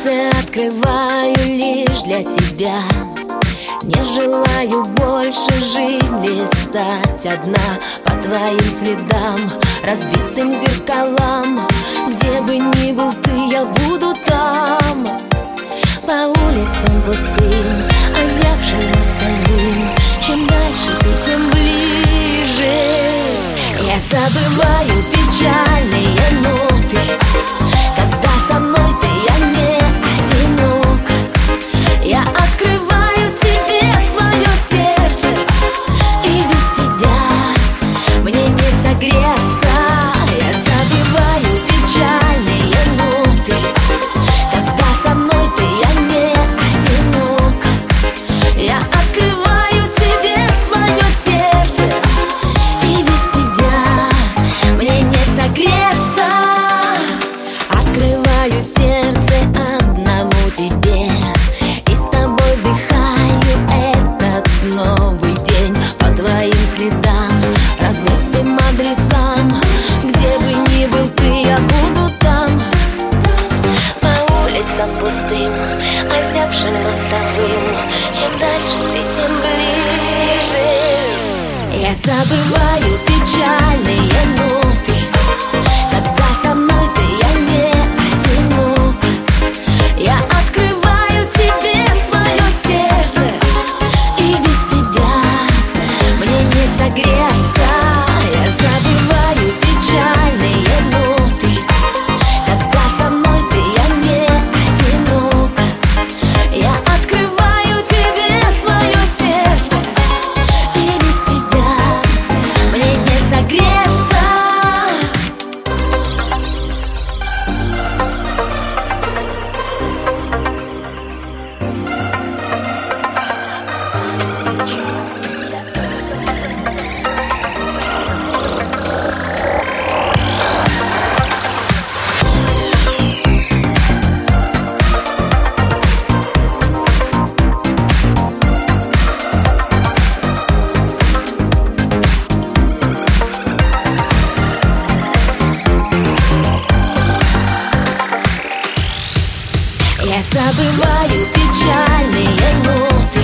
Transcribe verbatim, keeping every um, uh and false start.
сердце открываю лишь для тебя. Не желаю больше жизнь листать одна по твоим следам, разбитым зеркалам. Где бы ни был ты, я буду там. По улицам пустым, озябшим мостовым, чем дальше ты, тем ближе. Я забываю печальные ноты. Когда со мной ты, я не одинок. Я открываю тебе свое сердце, и без тебя мне не согреться. Я забываю печальные ноты. Когда со мной ты, я не одинок. Я открываю тебе свое сердце, и без тебя мне не согреться. Открываю сердце одному тебе, и с тобой вдыхаю этот новый день по твоим следам, размытым адресам. Где бы ни был ты, я буду там. По улицам пустым, озябшим мостовым, чем дальше ты, тем ближе. Я забываю печальные ноты. Когда со мной ты, я не одинок. Я открываю тебе свое сердце, и без тебя мне не согреться. Я забываю печальные ноты. Когда со мной ты, я не одинок. Я открываю тебе свое сердце, и без тебя мне не согреться. Я забываю печальные ноты.